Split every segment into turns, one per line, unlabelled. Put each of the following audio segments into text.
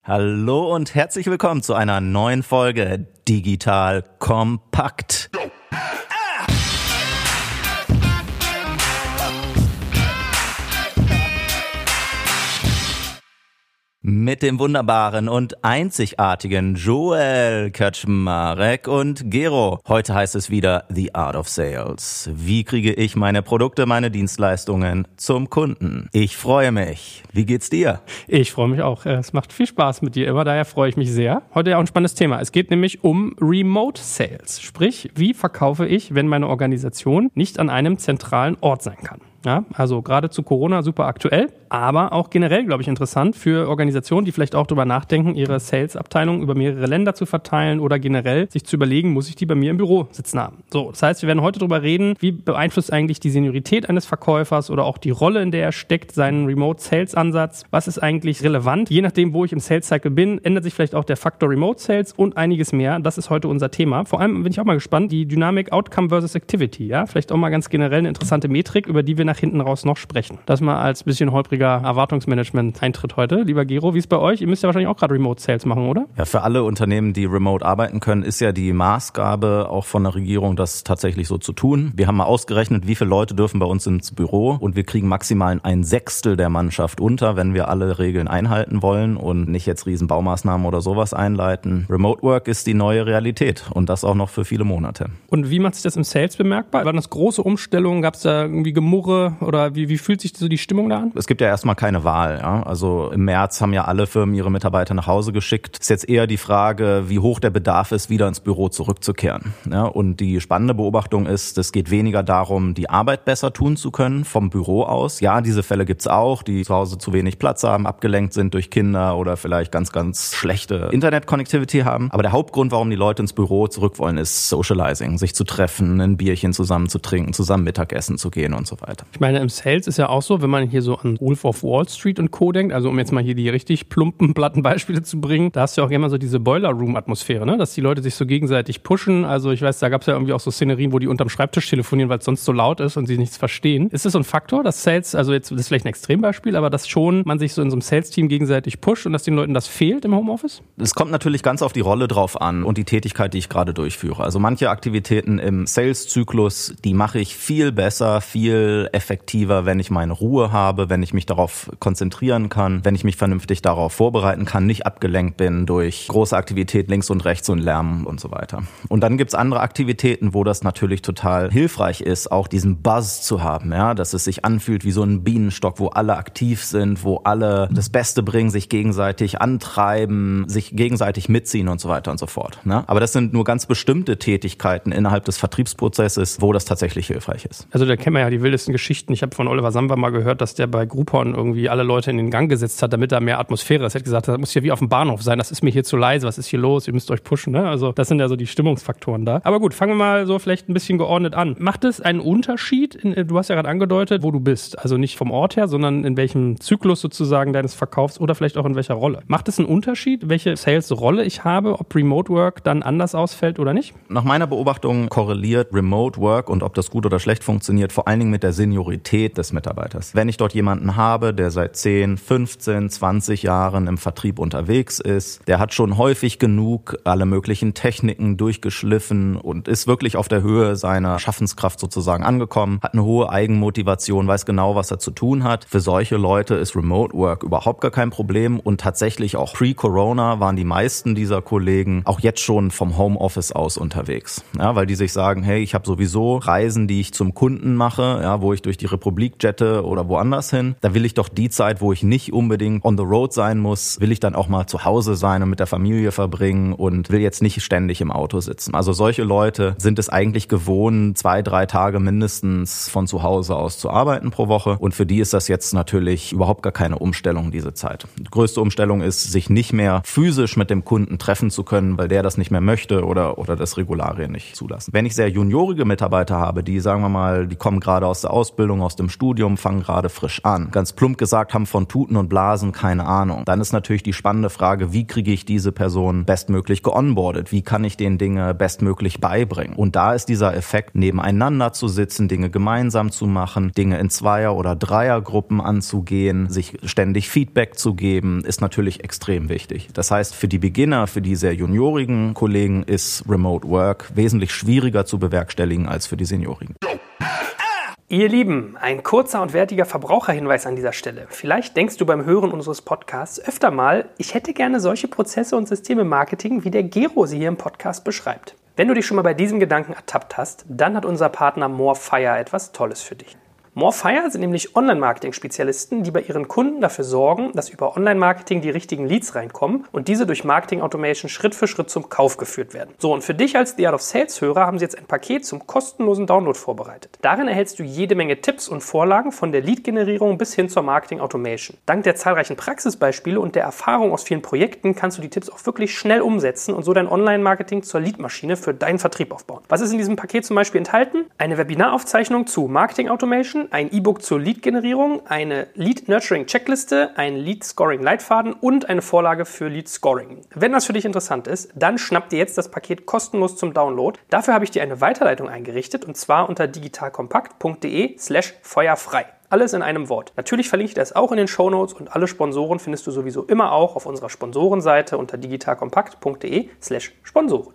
Hallo und herzlich willkommen zu einer neuen Folge Digital Kompakt. Mit dem wunderbaren und einzigartigen Joel Kaczmarek und Gero. Heute heißt es wieder The Art of Sales. Wie kriege ich meine Produkte, meine Dienstleistungen zum Kunden? Ich freue mich. Wie geht's dir?
Ich freue mich auch. Es macht viel Spaß mit dir immer, daher freue ich mich sehr. Heute ja auch ein spannendes Thema. Es geht nämlich um Remote Sales. Sprich, wie verkaufe ich, wenn meine Organisation nicht an einem zentralen Ort sein kann? Ja, also gerade zu Corona super aktuell, aber auch generell, glaube ich, interessant für Organisationen, die vielleicht auch darüber nachdenken, ihre Sales-Abteilung über mehrere Länder zu verteilen oder generell sich zu überlegen, muss ich die bei mir im Büro sitzen haben. So, das heißt, wir werden heute darüber reden, wie beeinflusst eigentlich die Seniorität eines Verkäufers oder auch die Rolle, in der er steckt, seinen Remote-Sales-Ansatz. Was ist eigentlich relevant? Je nachdem, wo ich im Sales-Cycle bin, ändert sich vielleicht auch der Faktor Remote-Sales und einiges mehr. Das ist heute unser Thema. Vor allem bin ich auch mal gespannt, die Dynamik Outcome versus Activity. Ja, vielleicht auch mal ganz generell eine interessante Metrik, über die wir nach hinten raus noch sprechen. Das mal als bisschen holpriger Erwartungsmanagement-Eintritt heute. Lieber Gero, wie ist bei euch? Ihr müsst ja wahrscheinlich auch gerade Remote-Sales machen, oder?
Ja, für alle Unternehmen, die remote arbeiten können, ist ja die Maßgabe auch von der Regierung, das tatsächlich so zu tun. Wir haben mal ausgerechnet, wie viele Leute dürfen bei uns ins Büro und wir kriegen maximal 1/6 der Mannschaft unter, wenn wir alle Regeln einhalten wollen und nicht jetzt riesen Baumaßnahmen oder sowas einleiten. Remote Work ist die neue Realität und das auch noch für viele Monate.
Und wie macht sich das im Sales bemerkbar? Waren das große Umstellungen? Gab es da irgendwie Gemurre? Oder wie fühlt sich so die Stimmung da an?
Es gibt ja erstmal keine Wahl. Ja? Also im März haben ja alle Firmen ihre Mitarbeiter nach Hause geschickt. Es ist jetzt eher die Frage, wie hoch der Bedarf ist, wieder ins Büro zurückzukehren. Ja? Und die spannende Beobachtung ist, es geht weniger darum, die Arbeit besser tun zu können vom Büro aus. Ja, diese Fälle gibt's auch, die zu Hause zu wenig Platz haben, abgelenkt sind durch Kinder oder vielleicht ganz, ganz schlechte Internet-Connectivity haben. Aber der Hauptgrund, warum die Leute ins Büro zurück wollen, ist Socializing, sich zu treffen, ein Bierchen zusammen zu trinken, zusammen Mittagessen zu gehen und so weiter.
Ich meine, im Sales ist ja auch so, wenn man hier so an Wolf of Wall Street und Co. denkt, also um jetzt mal hier die richtig plumpen, platten Beispiele zu bringen, da hast du ja auch immer so diese Boiler-Room-Atmosphäre, ne? Dass die Leute sich so gegenseitig pushen. Also ich weiß, da gab es ja irgendwie auch so Szenerien, wo die unterm Schreibtisch telefonieren, weil es sonst so laut ist und sie nichts verstehen. Ist das so ein Faktor, dass Sales, also jetzt das ist vielleicht ein Extrembeispiel, aber dass schon man sich so in so einem Sales-Team gegenseitig pusht und dass den Leuten das fehlt im Homeoffice?
Es kommt natürlich ganz auf die Rolle drauf an und die Tätigkeit, die ich gerade durchführe. Also manche Aktivitäten im Sales-Zyklus, die mache ich viel besser, viel effektiver, wenn ich meine Ruhe habe, wenn ich mich darauf konzentrieren kann, wenn ich mich vernünftig darauf vorbereiten kann, nicht abgelenkt bin durch große Aktivität links und rechts und Lärm und so weiter. Und dann gibt's andere Aktivitäten, wo das natürlich total hilfreich ist, auch diesen Buzz zu haben, ja, dass es sich anfühlt wie so ein Bienenstock, wo alle aktiv sind, wo alle das Beste bringen, sich gegenseitig antreiben, sich gegenseitig mitziehen und so weiter und so fort. Ne? Aber das sind nur ganz bestimmte Tätigkeiten innerhalb des Vertriebsprozesses, wo das tatsächlich hilfreich ist.
Also da kennen wir ja die wildesten Geschichten. Ich habe von Oliver Samba mal gehört, dass der bei Groupon irgendwie alle Leute in den Gang gesetzt hat, damit da mehr Atmosphäre ist. Er hat gesagt, das muss ja wie auf dem Bahnhof sein, das ist mir hier zu leise, was ist hier los, ihr müsst euch pushen. Ne? Also das sind ja so die Stimmungsfaktoren da. Aber gut, fangen wir mal so vielleicht ein bisschen geordnet an. Macht es einen Unterschied, du hast ja gerade angedeutet, wo du bist, also nicht vom Ort her, sondern in welchem Zyklus sozusagen deines Verkaufs oder vielleicht auch in welcher Rolle? Macht es einen Unterschied, welche Sales-Rolle ich habe, ob Remote Work dann anders ausfällt oder nicht?
Nach meiner Beobachtung korreliert Remote Work und ob das gut oder schlecht funktioniert, vor allen Dingen mit der Seniorität des Mitarbeiters. Wenn ich dort jemanden habe, der seit 10, 15, 20 Jahren im Vertrieb unterwegs ist, der hat schon häufig genug alle möglichen Techniken durchgeschliffen und ist wirklich auf der Höhe seiner Schaffenskraft sozusagen angekommen, hat eine hohe Eigenmotivation, weiß genau, was er zu tun hat. Für solche Leute ist Remote Work überhaupt gar kein Problem und tatsächlich auch pre-Corona waren die meisten dieser Kollegen auch jetzt schon vom Homeoffice aus unterwegs. Ja, weil die sich sagen, hey, ich habe sowieso Reisen, die ich zum Kunden mache, ja, wo ich durch die Republik jette oder woanders hin. Da will ich doch die Zeit, wo ich nicht unbedingt on the road sein muss, will ich dann auch mal zu Hause sein und mit der Familie verbringen und will jetzt nicht ständig im Auto sitzen. Also solche Leute sind es eigentlich gewohnt, 2-3 Tage mindestens von zu Hause aus zu arbeiten pro Woche. Und für die ist das jetzt natürlich überhaupt gar keine Umstellung, diese Zeit. Die größte Umstellung ist, sich nicht mehr physisch mit dem Kunden treffen zu können, weil der das nicht mehr möchte oder das Regularien nicht zulassen. Wenn ich sehr juniorige Mitarbeiter habe, die, sagen wir mal, die kommen gerade aus der Ausbildung, Ausbildung, aus dem Studium, fangen gerade frisch an. Ganz plump gesagt, haben von Tuten und Blasen keine Ahnung. Dann ist natürlich die spannende Frage, wie kriege ich diese Person bestmöglich geonboardet? Wie kann ich denen Dinge bestmöglich beibringen? Und da ist dieser Effekt, nebeneinander zu sitzen, Dinge gemeinsam zu machen, Dinge in Zweier- oder Dreiergruppen anzugehen, sich ständig Feedback zu geben, ist natürlich extrem wichtig. Das heißt, für die Beginner, für die sehr juniorigen Kollegen ist Remote Work wesentlich schwieriger zu bewerkstelligen als für die Seniorigen.
Ihr Lieben, ein kurzer und wertiger Verbraucherhinweis an dieser Stelle. Vielleicht denkst du beim Hören unseres Podcasts öfter mal, ich hätte gerne solche Prozesse und Systeme im Marketing, wie der Gero sie hier im Podcast beschreibt. Wenn du dich schon mal bei diesem Gedanken ertappt hast, dann hat unser Partner Morefire etwas Tolles für dich. Morefire sind nämlich Online-Marketing-Spezialisten, die bei ihren Kunden dafür sorgen, dass über Online-Marketing die richtigen Leads reinkommen und diese durch Marketing-Automation Schritt für Schritt zum Kauf geführt werden. So, und für dich als The Art of Sales-Hörer haben sie jetzt ein Paket zum kostenlosen Download vorbereitet. Darin erhältst du jede Menge Tipps und Vorlagen von der Lead-Generierung bis hin zur Marketing-Automation. Dank der zahlreichen Praxisbeispiele und der Erfahrung aus vielen Projekten kannst du die Tipps auch wirklich schnell umsetzen und so dein Online-Marketing zur Lead-Maschine für deinen Vertrieb aufbauen. Was ist in diesem Paket zum Beispiel enthalten? Eine Webinaraufzeichnung zu Marketing-Automation, ein E-Book zur Lead-Generierung, eine Lead-Nurturing-Checkliste, ein Lead-Scoring-Leitfaden und eine Vorlage für Lead-Scoring. Wenn das für dich interessant ist, dann schnapp dir jetzt das Paket kostenlos zum Download. Dafür habe ich dir eine Weiterleitung eingerichtet und zwar unter digitalkompakt.de/feuerfrei. Alles in einem Wort. Natürlich verlinke ich das auch in den Shownotes und alle Sponsoren findest du sowieso immer auch auf unserer Sponsorenseite unter digitalkompakt.de/Sponsoren.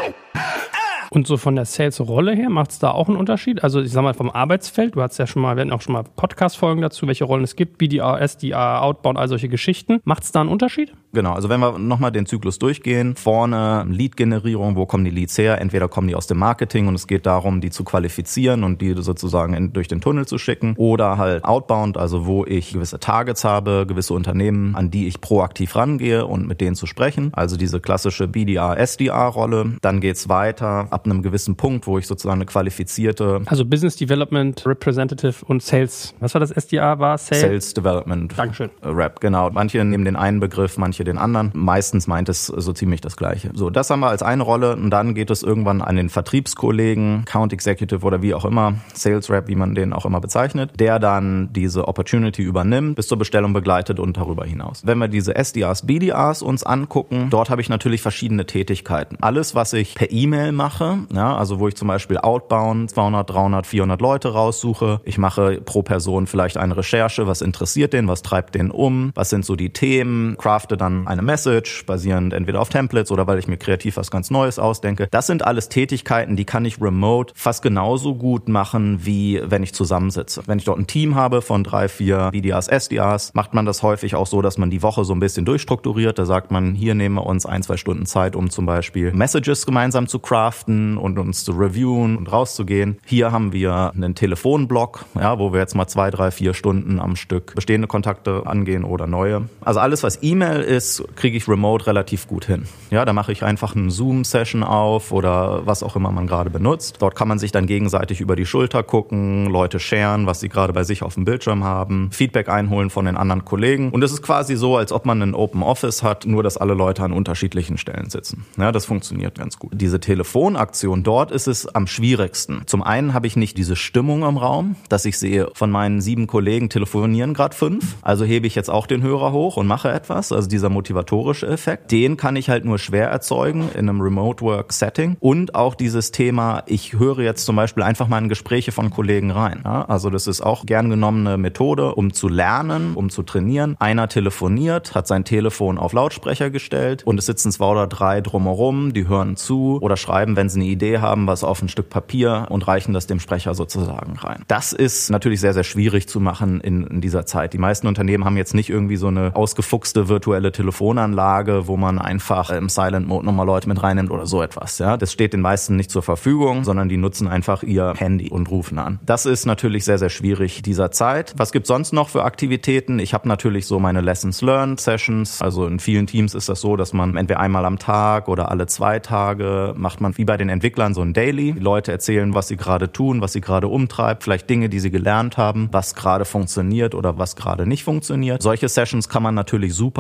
Und so von der Sales-Rolle her, macht es da auch einen Unterschied? Also ich sag mal vom Arbeitsfeld, wir hatten auch schon mal Podcast-Folgen dazu, welche Rollen es gibt, BDR, SDR, Outbound, all solche Geschichten. Macht es da einen Unterschied?
Genau, also wenn wir nochmal den Zyklus durchgehen, vorne Lead-Generierung, wo kommen die Leads her? Entweder kommen die aus dem Marketing und es geht darum, die zu qualifizieren und die sozusagen durch den Tunnel zu schicken, oder halt Outbound, also wo ich gewisse Targets habe, gewisse Unternehmen, an die ich proaktiv rangehe und mit denen zu sprechen, also diese klassische BDR, SDR-Rolle. Dann geht's weiter ab einem gewissen Punkt, wo ich sozusagen eine qualifizierte...
Also Business Development, Representative und Sales. Was war das SDR? War
Sales Development.
Dankeschön.
Rep, genau. Manche nehmen den einen Begriff, manche den anderen. Meistens meint es so ziemlich das Gleiche. So, das haben wir als eine Rolle und dann geht es irgendwann an den Vertriebskollegen, Account Executive oder wie auch immer, Sales Rep, wie man den auch immer bezeichnet, der dann diese Opportunity übernimmt, bis zur Bestellung begleitet und darüber hinaus. Wenn wir diese SDRs, BDRs uns angucken, dort habe ich natürlich verschiedene Tätigkeiten. Alles, was ich per E-Mail mache, ja, also wo ich zum Beispiel Outbound 200, 300, 400 Leute raussuche. Ich mache pro Person vielleicht eine Recherche, was interessiert den, was treibt den um, was sind so die Themen, crafte dann eine Message, basierend entweder auf Templates oder weil ich mir kreativ was ganz Neues ausdenke. Das sind alles Tätigkeiten, die kann ich remote fast genauso gut machen, wie wenn ich zusammensitze. Wenn ich dort ein Team habe von 3, 4 BDRs, SDRs, macht man das häufig auch so, dass man die Woche so ein bisschen durchstrukturiert. Da sagt man, hier nehmen wir uns 1, 2 Stunden Zeit, um zum Beispiel Messages gemeinsam zu craften und uns zu reviewen und rauszugehen. Hier haben wir einen Telefonblock, ja, wo wir jetzt mal 2, 3, 4 Stunden am Stück bestehende Kontakte angehen oder neue. Also alles, was E-Mail ist, kriege ich remote relativ gut hin. Ja, da mache ich einfach eine Zoom-Session auf oder was auch immer man gerade benutzt. Dort kann man sich dann gegenseitig über die Schulter gucken, Leute sharen, was sie gerade bei sich auf dem Bildschirm haben, Feedback einholen von den anderen Kollegen. Und es ist quasi so, als ob man ein Open Office hat, nur dass alle Leute an unterschiedlichen Stellen sitzen. Ja, das funktioniert ganz gut. Diese Telefonaktion, dort ist es am schwierigsten. Zum einen habe ich nicht diese Stimmung im Raum, dass ich sehe, von meinen 7 Kollegen telefonieren gerade 5. Also hebe ich jetzt auch den Hörer hoch und mache etwas. Also dieser motivatorische Effekt, den kann ich halt nur schwer erzeugen in einem Remote-Work-Setting. Und auch dieses Thema, ich höre jetzt zum Beispiel einfach mal in Gespräche von Kollegen rein. Ja, also das ist auch gern genommene Methode, um zu lernen, um zu trainieren. Einer telefoniert, hat sein Telefon auf Lautsprecher gestellt und es sitzen 2 oder 3 drumherum, die hören zu oder schreiben, wenn sie eine Idee haben, was auf ein Stück Papier und reichen das dem Sprecher sozusagen rein. Das ist natürlich sehr, sehr schwierig zu machen in dieser Zeit. Die meisten Unternehmen haben jetzt nicht irgendwie so eine ausgefuchste virtuelle Telefonanlage, wo man einfach im Silent Mode nochmal Leute mit reinnimmt oder so etwas. Ja, das steht den meisten nicht zur Verfügung, sondern die nutzen einfach ihr Handy und rufen an. Das ist natürlich sehr, sehr schwierig dieser Zeit. Was gibt's sonst noch für Aktivitäten? Ich habe natürlich so meine Lessons Learned Sessions. Also in vielen Teams ist das so, dass man entweder einmal am Tag oder alle 2 Tage macht man wie bei den Entwicklern so ein Daily. Die Leute erzählen, was sie gerade tun, was sie gerade umtreibt, vielleicht Dinge, die sie gelernt haben, was gerade funktioniert oder was gerade nicht funktioniert. Solche Sessions kann man natürlich super auch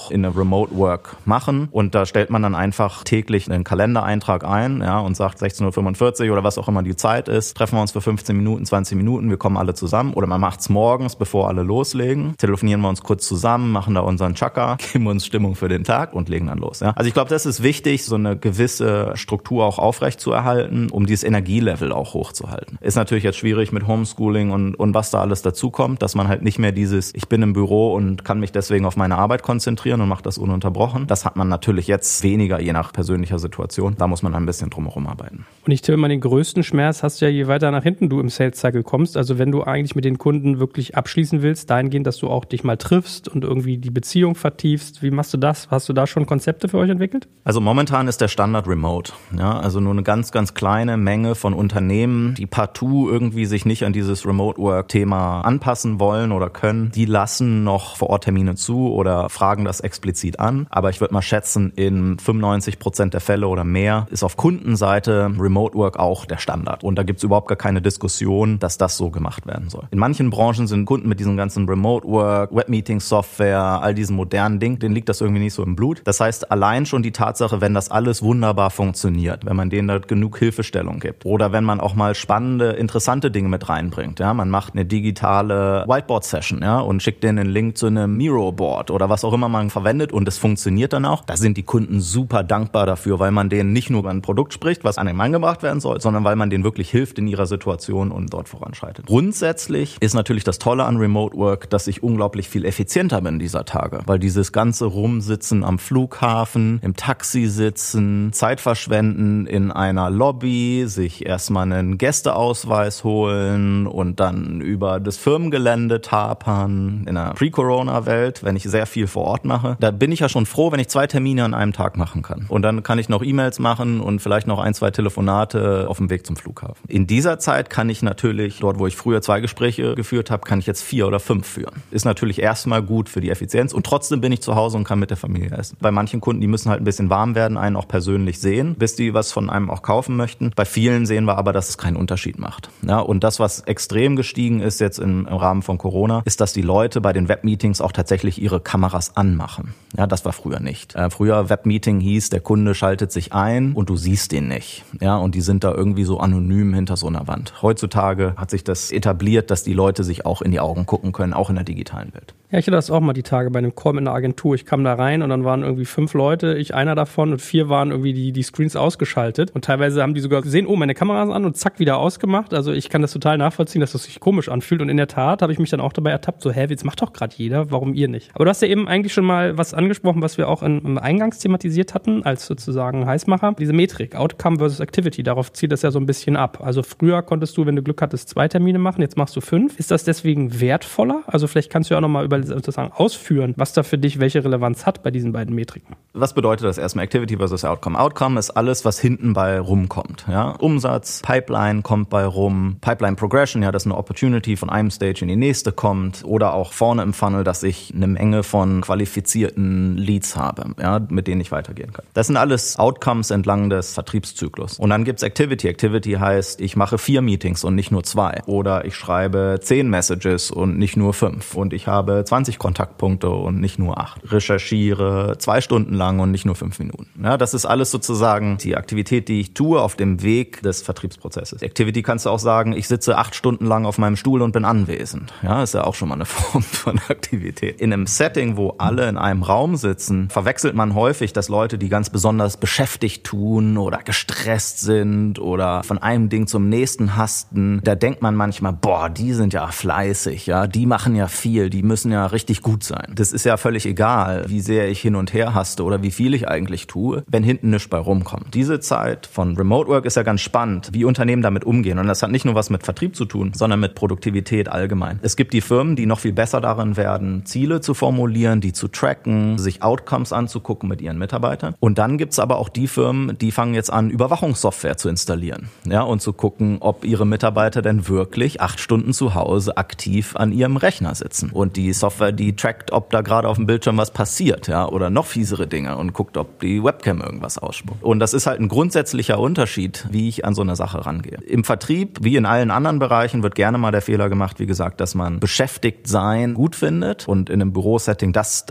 auch in eine Remote Work machen. Und da stellt man dann einfach täglich einen Kalendereintrag ein, ja, und sagt 16:45 Uhr oder was auch immer die Zeit ist, treffen wir uns für 15 Minuten, 20 Minuten, wir kommen alle zusammen. Oder man macht's morgens, bevor alle loslegen, telefonieren wir uns kurz zusammen, machen da unseren Chakra, geben uns Stimmung für den Tag und legen dann los. Ja. Also ich glaube, das ist wichtig, so eine gewisse Struktur auch aufrecht zu erhalten, um dieses Energielevel auch hochzuhalten. Ist natürlich jetzt schwierig mit Homeschooling und was da alles dazukommt, dass man halt nicht mehr dieses, ich bin im Büro und kann mich deswegen auf meine Arbeit konzentrieren und mache das ununterbrochen. Das hat man natürlich jetzt weniger, je nach persönlicher Situation. Da muss man ein bisschen drumherum arbeiten.
Und ich tippe mal, den größten Schmerz hast du ja, je weiter nach hinten du im Sales Cycle kommst. Also wenn du eigentlich mit den Kunden wirklich abschließen willst, dahingehend, dass du auch dich mal triffst und irgendwie die Beziehung vertiefst. Wie machst du das? Hast du da schon Konzepte für euch entwickelt?
Also momentan ist der Standard Remote. Ja, also nur eine ganz, ganz kleine Menge von Unternehmen, die partout irgendwie sich nicht an dieses Remote-Work-Thema anpassen wollen oder können. Die lassen noch Vor-Ort-Termine zu oder fragen das explizit an. Aber ich würde mal schätzen, in 95% der Fälle oder mehr ist auf Kundenseite Remote Work auch der Standard. Und da gibt's überhaupt gar keine Diskussion, dass das so gemacht werden soll. In manchen Branchen sind Kunden mit diesem ganzen Remote Work, Webmeeting-Software, all diesen modernen Dingen, denen liegt das irgendwie nicht so im Blut. Das heißt, allein schon die Tatsache, wenn das alles wunderbar funktioniert, wenn man denen da genug Hilfestellung gibt oder wenn man auch mal spannende, interessante Dinge mit reinbringt. Ja, man macht eine digitale Whiteboard-Session, ja, und schickt denen einen Link zu einem Miro-Board oder was auch immer man verwendet und es funktioniert dann auch. Da sind die Kunden super dankbar dafür, weil man denen nicht nur über ein Produkt spricht, was an den Mann gebracht werden soll, sondern weil man denen wirklich hilft in ihrer Situation und dort voranschreitet. Grundsätzlich ist natürlich das Tolle an Remote Work, dass ich unglaublich viel effizienter bin dieser Tage, weil dieses ganze Rumsitzen am Flughafen, im Taxi sitzen, Zeit verschwenden in einer Lobby, sich erstmal einen Gästeausweis holen und dann über das Firmengelände tapern in einer Pre-Corona-Welt, wenn ich sehr viel vor Ort mache. Da bin ich ja schon froh, wenn ich 2 Termine an einem Tag machen kann. Und dann kann ich noch E-Mails machen und vielleicht noch 1, 2 Telefonate auf dem Weg zum Flughafen. In dieser Zeit kann ich natürlich, dort wo ich früher 2 Gespräche geführt habe, kann ich jetzt 4 oder 5 führen. Ist natürlich erstmal gut für die Effizienz und trotzdem bin ich zu Hause und kann mit der Familie essen. Bei manchen Kunden, die müssen halt ein bisschen warm werden, einen auch persönlich sehen, bis die was von einem auch kaufen möchten. Bei vielen sehen wir aber, dass es keinen Unterschied macht. Ja, und das, was extrem gestiegen ist jetzt im Rahmen von Corona, ist, dass die Leute bei den Webmeetings auch tatsächlich ihre Kameras anmachen. Ja, das war früher nicht. Früher Webmeeting hieß, der Kunde schaltet sich ein und du siehst den nicht. Ja, und die sind da irgendwie so anonym hinter so einer Wand. Heutzutage hat sich das etabliert, dass die Leute sich auch in die Augen gucken können, auch in der digitalen Welt.
Ja, ich hatte das auch mal die Tage bei einem Call mit einer Agentur. Ich kam da rein und dann waren irgendwie 5 Leute, ich einer davon und 4 waren irgendwie die Screens ausgeschaltet. Und teilweise haben die sogar gesehen, oh, meine Kamera ist an und zack, wieder ausgemacht. Also ich kann das total nachvollziehen, dass das sich komisch anfühlt. Und in der Tat habe ich mich dann auch dabei ertappt, so, jetzt macht doch gerade jeder, warum ihr nicht? Aber du hast ja eben eigentlich schon mal was angesprochen, was wir auch im Eingangs thematisiert hatten, als sozusagen Heißmacher. Diese Metrik, Outcome versus Activity, darauf zielt das ja so ein bisschen ab. Also früher konntest du, wenn du Glück hattest, 2 Termine machen, jetzt machst du 5. Ist das deswegen wertvoller? Also vielleicht kannst du ja auch nochmal über sozusagen ausführen, was da für dich welche Relevanz hat bei diesen beiden Metriken.
Was bedeutet das erstmal Activity versus Outcome? Outcome ist alles, was hinten bei rumkommt. Ja? Umsatz, Pipeline kommt bei rum, Pipeline Progression, ja, dass eine Opportunity von einem Stage in die nächste kommt oder auch vorne im Funnel, dass ich eine Menge von qualifizierten Leads habe, ja, mit denen ich weitergehen kann. Das sind alles Outcomes entlang des Vertriebszyklus. Und dann gibt's Activity. Activity heißt, ich mache 4 Meetings und nicht nur 2. Oder ich schreibe 10 Messages und nicht nur 5. Und ich habe 20 Kontaktpunkte und nicht nur 8. Recherchiere 2 Stunden lang und nicht nur 5 Minuten. Ja, das ist alles sozusagen die Aktivität, die ich tue auf dem Weg des Vertriebsprozesses. Activity kannst du auch sagen, ich sitze 8 Stunden lang auf meinem Stuhl und bin anwesend. Ja, ist ja auch schon mal eine Form von Aktivität. In einem Setting, wo alle in einem Raum sitzen, verwechselt man häufig, dass Leute, die ganz besonders beschäftigt tun oder gestresst sind oder von einem Ding zum nächsten hasten, da denkt man manchmal, boah, die sind ja fleißig, ja, die machen ja viel, die müssen ja richtig gut sein. Das ist ja völlig egal, wie sehr ich hin und her haste oder wie viel ich eigentlich tue, wenn hinten nichts bei rumkommt. Diese Zeit von Remote Work ist ja ganz spannend, wie Unternehmen damit umgehen. Und das hat nicht nur was mit Vertrieb zu tun, sondern mit Produktivität allgemein. Es gibt die Firmen, die noch viel besser darin werden, Ziele zu formulieren, die zu tracken, sich Outcomes anzugucken mit ihren Mitarbeitern. Und dann gibt's aber auch die Firmen, die fangen jetzt an, Überwachungssoftware zu installieren, ja, und zu gucken, ob ihre Mitarbeiter denn wirklich 8 Stunden zu Hause aktiv an ihrem Rechner sitzen. Und die Software, die trackt, ob da gerade auf dem Bildschirm was passiert, ja, oder noch fiesere Dinge und guckt, ob die Webcam irgendwas ausspuckt. Und das ist halt ein grundsätzlicher Unterschied, wie ich an so eine Sache rangehe. Im Vertrieb, wie in allen anderen Bereichen, wird gerne mal der Fehler gemacht, wie gesagt, dass man beschäftigt sein gut findet und in einem Bürosetting das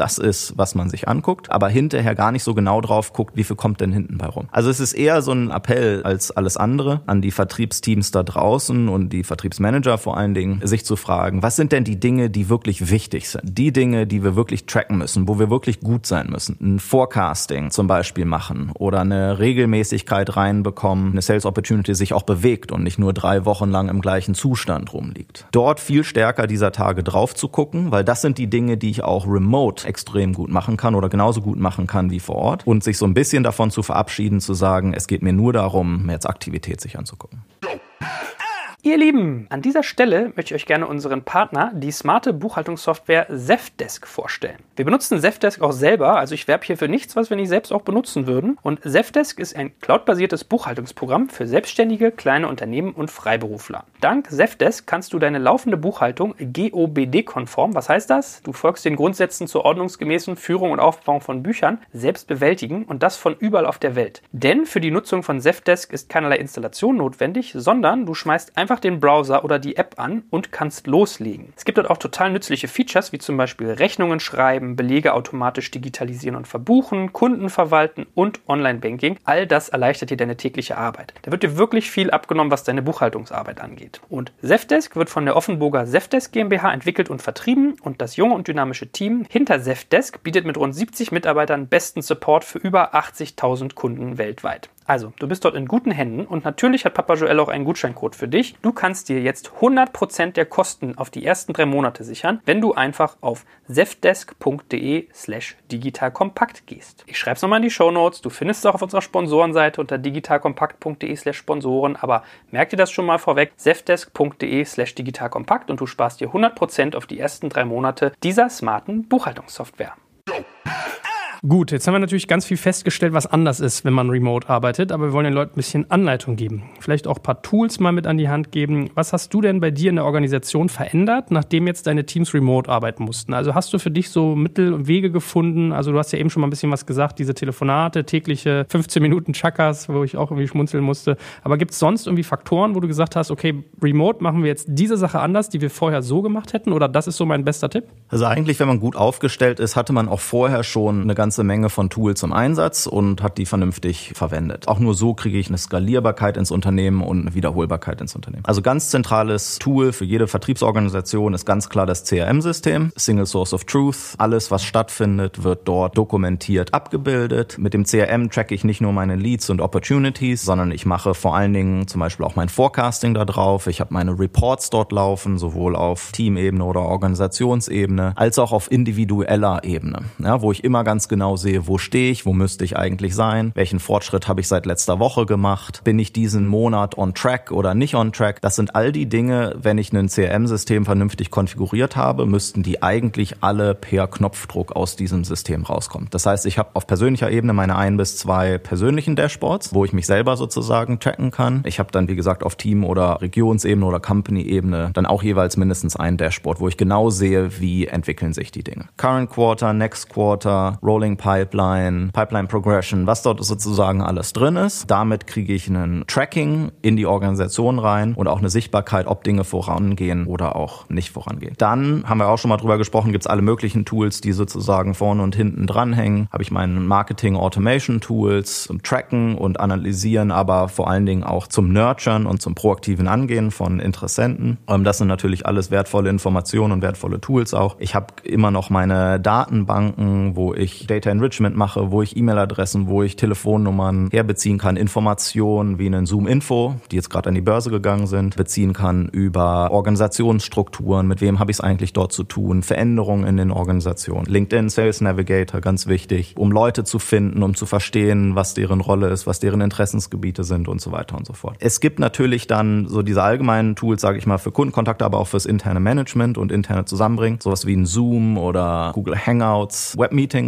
das ist, was man sich anguckt, aber hinterher gar nicht so genau drauf guckt, wie viel kommt denn hinten bei rum. Also es ist eher so ein Appell als alles andere an die Vertriebsteams da draußen und die Vertriebsmanager vor allen Dingen, sich zu fragen, was sind denn die Dinge, die wirklich wichtig sind? Die Dinge, die wir wirklich tracken müssen, wo wir wirklich gut sein müssen. Ein Forecasting zum Beispiel machen oder eine Regelmäßigkeit reinbekommen, eine Sales Opportunity sich auch bewegt und nicht nur 3 Wochen lang im gleichen Zustand rumliegt. Dort viel stärker dieser Tage drauf zu gucken, weil das sind die Dinge, die ich auch remote extrem gut machen kann oder genauso gut machen kann wie vor Ort und sich so ein bisschen davon zu verabschieden, zu sagen, es geht mir nur darum, jetzt Aktivität sich anzugucken.
Ihr Lieben, an dieser Stelle möchte ich euch gerne unseren Partner, die smarte Buchhaltungssoftware Zendesk, vorstellen. Wir benutzen Zendesk auch selber, also ich werbe hier für nichts, was wir nicht selbst auch benutzen würden. Und Zendesk ist ein cloudbasiertes Buchhaltungsprogramm für Selbstständige, kleine Unternehmen und Freiberufler. Dank Zendesk kannst du deine laufende Buchhaltung GOBD-konform, was heißt das? Du folgst den Grundsätzen zur ordnungsgemäßen Führung und Aufbau von Büchern, selbst bewältigen und das von überall auf der Welt. Denn für die Nutzung von Zendesk ist keinerlei Installation notwendig, sondern du schmeißt einfach den Browser oder die App an und kannst loslegen. Es gibt dort auch total nützliche Features, wie zum Beispiel Rechnungen schreiben, Belege automatisch digitalisieren und verbuchen, Kunden verwalten und Online-Banking. All das erleichtert dir deine tägliche Arbeit. Da wird dir wirklich viel abgenommen, was deine Buchhaltungsarbeit angeht. Und Zendesk wird von der Offenburger Zendesk GmbH entwickelt und vertrieben und das junge und dynamische Team hinter Zendesk bietet mit rund 70 Mitarbeitern besten Support für über 80.000 Kunden weltweit. Also, du bist dort in guten Händen und natürlich hat Papa Joel auch einen Gutscheincode für dich. Du kannst dir jetzt 100% der Kosten auf die ersten 3 Monate sichern, wenn du einfach auf zendesk.de/digitalkompakt gehst. Ich schreibe es nochmal in die Shownotes. Du findest es auch auf unserer Sponsorenseite unter digitalkompakt.de/Sponsoren. Aber merk dir das schon mal vorweg, zendesk.de/digitalkompakt und du sparst dir 100% auf die ersten 3 Monate dieser smarten Buchhaltungssoftware. Gut, jetzt haben wir natürlich ganz viel festgestellt, was anders ist, wenn man remote arbeitet, aber wir wollen den Leuten ein bisschen Anleitung geben. Vielleicht auch ein paar Tools mal mit an die Hand geben. Was hast du denn bei dir in der Organisation verändert, nachdem jetzt deine Teams remote arbeiten mussten? Also hast du für dich so Mittel und Wege gefunden? Also du hast ja eben schon mal ein bisschen was gesagt, diese Telefonate, tägliche 15 Minuten Chakas, wo ich auch irgendwie schmunzeln musste. Aber gibt es sonst irgendwie Faktoren, wo du gesagt hast, okay, remote machen wir jetzt diese Sache anders, die wir vorher so gemacht hätten? Oder das ist so mein bester Tipp?
Also eigentlich, wenn man gut aufgestellt ist, hatte man auch vorher schon eine ganze Menge von Tools im Einsatz und hat die vernünftig verwendet. Auch nur so kriege ich eine Skalierbarkeit ins Unternehmen und eine Wiederholbarkeit ins Unternehmen. Also ganz zentrales Tool für jede Vertriebsorganisation ist ganz klar das CRM-System, Single Source of Truth. Alles, was stattfindet, wird dort dokumentiert abgebildet. Mit dem CRM tracke ich nicht nur meine Leads und Opportunities, sondern ich mache vor allen Dingen zum Beispiel auch mein Forecasting da drauf. Ich habe meine Reports dort laufen, sowohl auf Teamebene oder Organisationsebene, als auch auf individueller Ebene, ja, wo ich immer ganz genau sehe, wo stehe ich, wo müsste ich eigentlich sein, welchen Fortschritt habe ich seit letzter Woche gemacht, bin ich diesen Monat on track oder nicht on track. Das sind all die Dinge, wenn ich ein CRM-System vernünftig konfiguriert habe, müssten die eigentlich alle per Knopfdruck aus diesem System rauskommen. Das heißt, ich habe auf persönlicher Ebene meine 1 bis 2 persönlichen Dashboards, wo ich mich selber sozusagen tracken kann. Ich habe dann, wie gesagt, auf Team- oder Regionsebene oder Company-Ebene dann auch jeweils mindestens ein Dashboard, wo ich genau sehe, wie entwickeln sich die Dinge. Current Quarter, Next Quarter, Rolling Pipeline, Pipeline Progression, was dort sozusagen alles drin ist. Damit kriege ich ein Tracking in die Organisation rein und auch eine Sichtbarkeit, ob Dinge vorangehen oder auch nicht vorangehen. Dann haben wir auch schon mal drüber gesprochen, gibt es alle möglichen Tools, die sozusagen vorne und hinten dranhängen. Habe ich meine Marketing Automation Tools zum Tracken und Analysieren, aber vor allen Dingen auch zum Nurturen und zum proaktiven Angehen von Interessenten. Das sind natürlich alles wertvolle Informationen und wertvolle Tools auch. Ich habe immer noch meine Datenbanken, wo ich Data Enrichment mache, wo ich E-Mail-Adressen, wo ich Telefonnummern herbeziehen kann, Informationen wie einen Zoom-Info, die jetzt gerade an die Börse gegangen sind, beziehen kann über Organisationsstrukturen, mit wem habe ich es eigentlich dort zu tun, Veränderungen in den Organisationen. LinkedIn, Sales Navigator, ganz wichtig, um Leute zu finden, um zu verstehen, was deren Rolle ist, was deren Interessensgebiete sind und so weiter und so fort. Es gibt natürlich dann so diese allgemeinen Tools, sage ich mal, für Kundenkontakte, aber auch fürs interne Management und interne Zusammenbringen, sowas wie ein Zoom oder Google Hangouts, Webmeeting-Software.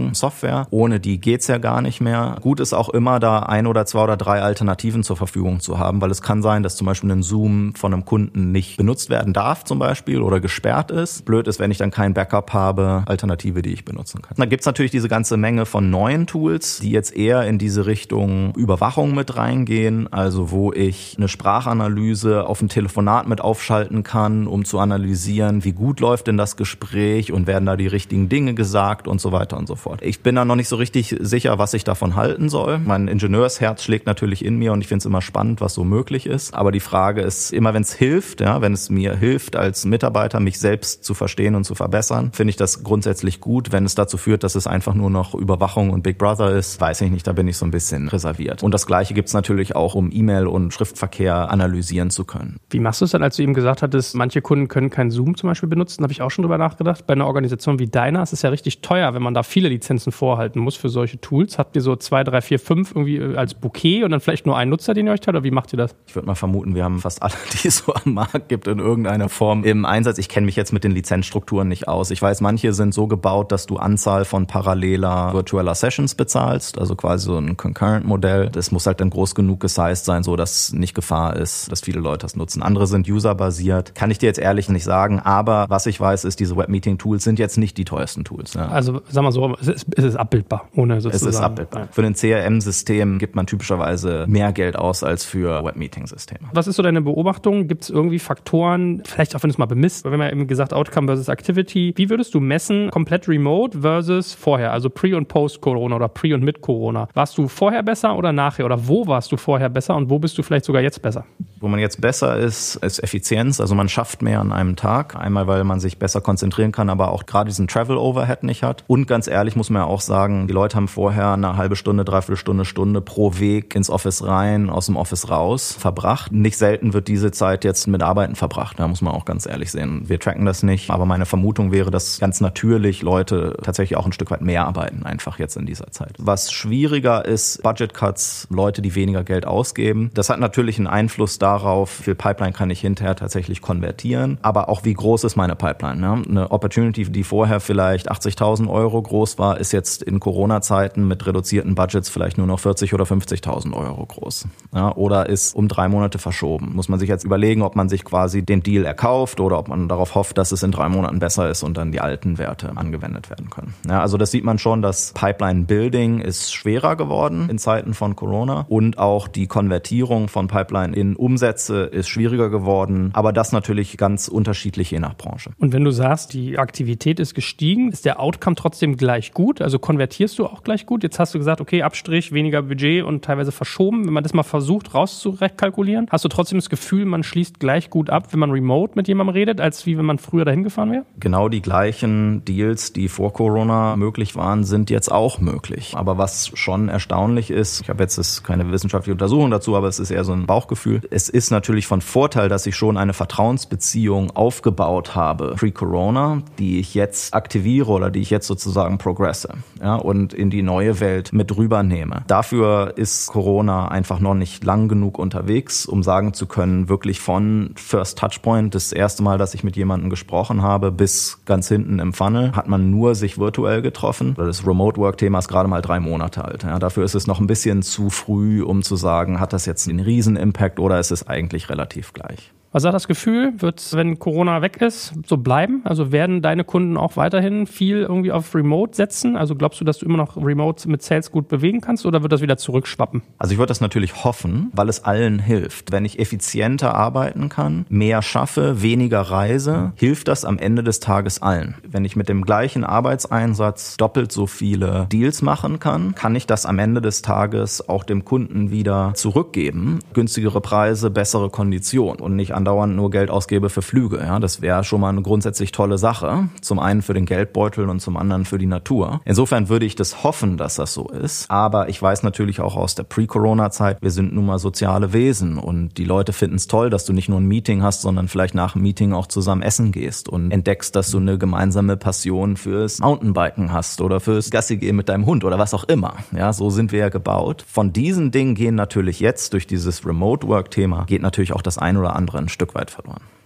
Software. Ohne die geht's ja gar nicht mehr. Gut ist auch immer, da 1 oder 2 oder 3 Alternativen zur Verfügung zu haben, weil es kann sein, dass zum Beispiel ein Zoom von einem Kunden nicht benutzt werden darf zum Beispiel oder gesperrt ist. Blöd ist, wenn ich dann kein Backup habe, Alternative, die ich benutzen kann. Dann gibt's natürlich diese ganze Menge von neuen Tools, die jetzt eher in diese Richtung Überwachung mit reingehen, also wo ich eine Sprachanalyse auf ein Telefonat mit aufschalten kann, um zu analysieren, wie gut läuft denn das Gespräch und werden da die richtigen Dinge gesagt und so weiter und so fort. Ich bin da noch nicht so richtig sicher, was ich davon halten soll. Mein Ingenieursherz schlägt natürlich in mir und ich finde es immer spannend, was so möglich ist. Aber die Frage ist immer, wenn es hilft, ja, wenn es mir hilft als Mitarbeiter, mich selbst zu verstehen und zu verbessern, finde ich das grundsätzlich gut. Wenn es dazu führt, dass es einfach nur noch Überwachung und Big Brother ist, weiß ich nicht, da bin ich so ein bisschen reserviert. Und das Gleiche gibt es natürlich auch, um E-Mail und Schriftverkehr analysieren zu können.
Wie machst du es dann, als du eben gesagt hattest, manche Kunden können kein Zoom zum Beispiel benutzen? Da habe ich auch schon drüber nachgedacht. Bei einer Organisation wie deiner ist es ja richtig teuer, wenn man da viele Lizenzen vorhalten muss für solche Tools. Habt ihr so 2, 3, 4, 5 irgendwie als Bouquet und dann vielleicht nur einen Nutzer, den ihr euch teilt? Oder wie macht ihr das?
Ich würde mal vermuten, wir haben fast alle, die es so am Markt gibt, in irgendeiner Form im Einsatz. Ich kenne mich jetzt mit den Lizenzstrukturen nicht aus. Ich weiß, manche sind so gebaut, dass du Anzahl von paralleler virtueller Sessions bezahlst, also quasi so ein Concurrent-Modell. Das muss halt dann groß genug gesized sein, so dass nicht Gefahr ist, dass viele Leute das nutzen. Andere sind userbasiert. Kann ich dir jetzt ehrlich nicht sagen, aber was ich weiß, ist, diese Webmeeting-Tools sind jetzt nicht die teuersten Tools. Ja.
Also sag mal so, es ist abbildbar, ohne sozusagen.
Es ist abbildbar. Für ein CRM-System gibt man typischerweise mehr Geld aus als für Webmeeting-Systeme.
Was ist so deine Beobachtung? Gibt es irgendwie Faktoren, vielleicht auch wenn du es mal bemisst, wir haben ja eben gesagt, Outcome versus Activity. Wie würdest du messen, komplett remote versus vorher, also Pre- und Post-Corona oder Pre- und Mit-Corona? Warst du vorher besser oder nachher? Oder wo warst du vorher besser und wo bist du vielleicht sogar jetzt besser?
Wo man jetzt besser ist Effizienz. Also man schafft mehr an einem Tag. Einmal, weil man sich besser konzentrieren kann, aber auch gerade diesen Travel-Overhead nicht hat. Und ganz ehrlich muss man ja auch sagen, die Leute haben vorher eine halbe Stunde, dreiviertel Stunde pro Weg ins Office rein, aus dem Office raus verbracht. Nicht selten wird diese Zeit jetzt mit Arbeiten verbracht. Da muss man auch ganz ehrlich sehen. Wir tracken das nicht, aber meine Vermutung wäre, dass ganz natürlich Leute tatsächlich auch ein Stück weit mehr arbeiten, einfach jetzt in dieser Zeit. Was schwieriger ist, Budget Cuts, Leute, die weniger Geld ausgeben. Das hat natürlich einen Einfluss darauf, wie viel Pipeline kann ich hinterher tatsächlich konvertieren, aber auch wie groß ist meine Pipeline. Ne? Eine Opportunity, die vorher vielleicht 80.000 € groß war, ist jetzt in Corona-Zeiten mit reduzierten Budgets vielleicht nur noch 40.000 oder 50.000 € groß. Ja? Oder ist um 3 Monate verschoben. Muss man sich jetzt überlegen, ob man sich quasi den Deal erkauft oder ob man darauf hofft, dass es in 3 Monaten besser ist und dann die alten Werte angewendet werden können. Ja, also das sieht man schon, das Pipeline-Building ist schwerer geworden in Zeiten von Corona und auch die Konvertierung von Pipeline in Umsätze ist schwieriger geworden, aber das natürlich ganz unterschiedlich je nach Branche.
Und wenn du sagst, die Aktivität ist gestiegen, ist der Outcome trotzdem gleich gut? Also konvertierst du auch gleich gut? Jetzt hast du gesagt, okay, Abstrich, weniger Budget und teilweise verschoben. Wenn man das mal versucht rauszukalkulieren, hast du trotzdem das Gefühl, man schließt gleich gut ab, wenn man remote mit jemandem redet, als wie wenn man früher dahin gefahren wäre?
Genau die gleichen Deals, die vor Corona möglich waren, sind jetzt auch möglich. Aber was schon erstaunlich ist, ich habe jetzt keine wissenschaftliche Untersuchung dazu, aber es ist eher so ein Bauchgefühl. Es ist natürlich von Vorteil, dass ich schon eine Vertrauensbeziehung aufgebaut habe pre-Corona, die ich jetzt aktiviere oder die ich jetzt sozusagen progresse, ja, und in die neue Welt mit rübernehme. Dafür ist Corona einfach noch nicht lang genug unterwegs, um sagen zu können, wirklich von First Touchpoint, das erste Mal, dass ich mit jemandem gesprochen habe, bis ganz hinten im Funnel, hat man nur sich virtuell getroffen. Das Remote-Work-Thema ist gerade mal 3 Monate alt. Ja, dafür ist es noch ein bisschen zu früh, um zu sagen, hat das jetzt einen riesen Impact oder ist es eigentlich relativ gleich?
Was hat das Gefühl, wird es, wenn Corona weg ist, so bleiben? Also werden deine Kunden auch weiterhin viel irgendwie auf Remote setzen? Also glaubst du, dass du immer noch Remote mit Sales gut bewegen kannst oder wird das wieder zurückschwappen?
Also ich würde das natürlich hoffen, weil es allen hilft. Wenn ich effizienter arbeiten kann, mehr schaffe, weniger reise, hilft das am Ende des Tages allen. Wenn ich mit dem gleichen Arbeitseinsatz doppelt so viele Deals machen kann, kann ich das am Ende des Tages auch dem Kunden wieder zurückgeben. Günstigere Preise, bessere Konditionen und nicht andauernd nur Geld ausgebe für Flüge. Ja, das wäre schon mal eine grundsätzlich tolle Sache. Zum einen für den Geldbeutel und zum anderen für die Natur. Insofern würde ich das hoffen, dass das so ist. Aber ich weiß natürlich auch aus der Pre-Corona-Zeit, wir sind nun mal soziale Wesen und die Leute finden es toll, dass du nicht nur ein Meeting hast, sondern vielleicht nach dem Meeting auch zusammen essen gehst und entdeckst, dass du eine gemeinsame Passion fürs Mountainbiken hast oder fürs Gassi-Gehen mit deinem Hund oder was auch immer. Ja, so sind wir ja gebaut. Von diesen Dingen gehen natürlich jetzt durch dieses Remote-Work-Thema geht natürlich auch das ein oder andere ein Stück weit verloren.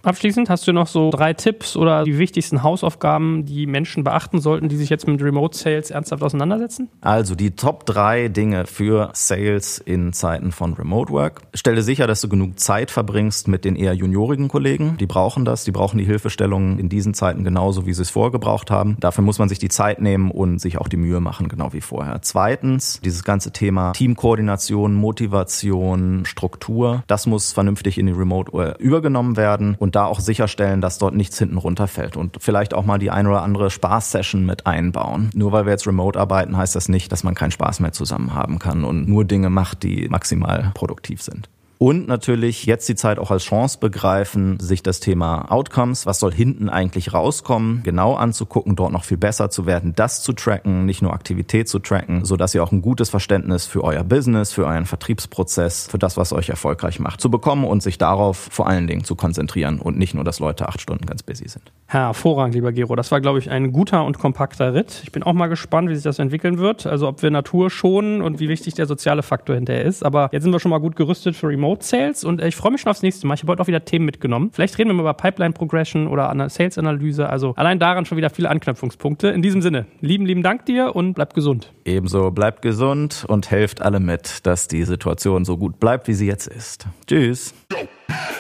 Abschließend hast du noch so 3 Tipps oder die wichtigsten Hausaufgaben, die Menschen beachten sollten, die sich jetzt mit Remote Sales ernsthaft auseinandersetzen?
Also die Top 3 Dinge für Sales in Zeiten von Remote Work. Stelle sicher, dass du genug Zeit verbringst mit den eher juniorigen Kollegen. Die brauchen das, die brauchen die Hilfestellung in diesen Zeiten genauso, wie sie es vorher gebraucht haben. Dafür muss man sich die Zeit nehmen und sich auch die Mühe machen, genau wie vorher. Zweitens, dieses ganze Thema Teamkoordination, Motivation, Struktur, das muss vernünftig in die Remote übergenommen werden und da auch sicherstellen, dass dort nichts hinten runterfällt und vielleicht auch mal die ein oder andere Spaß-Session mit einbauen. Nur weil wir jetzt remote arbeiten, heißt das nicht, dass man keinen Spaß mehr zusammen haben kann und nur Dinge macht, die maximal produktiv sind. Und natürlich jetzt die Zeit auch als Chance begreifen, sich das Thema Outcomes, was soll hinten eigentlich rauskommen, genau anzugucken, dort noch viel besser zu werden, das zu tracken, nicht nur Aktivität zu tracken, sodass ihr auch ein gutes Verständnis für euer Business, für euren Vertriebsprozess, für das, was euch erfolgreich macht, zu bekommen und sich darauf vor allen Dingen zu konzentrieren und nicht nur, dass Leute 8 Stunden ganz busy sind.
Hervorragend, lieber Gero. Das war, glaube ich, ein guter und kompakter Ritt. Ich bin auch mal gespannt, wie sich das entwickeln wird. Also ob wir Natur schonen und wie wichtig der soziale Faktor hinterher ist. Aber jetzt sind wir schon mal gut gerüstet für Remote Sales und ich freue mich schon aufs nächste Mal. Ich habe heute auch wieder Themen mitgenommen. Vielleicht reden wir mal über Pipeline Progression oder Sales Analyse. Also allein daran schon wieder viele Anknüpfungspunkte. In diesem Sinne, lieben Dank dir und bleib gesund.
Ebenso, bleibt gesund und helft alle mit, dass die Situation so gut bleibt, wie sie jetzt ist. Tschüss.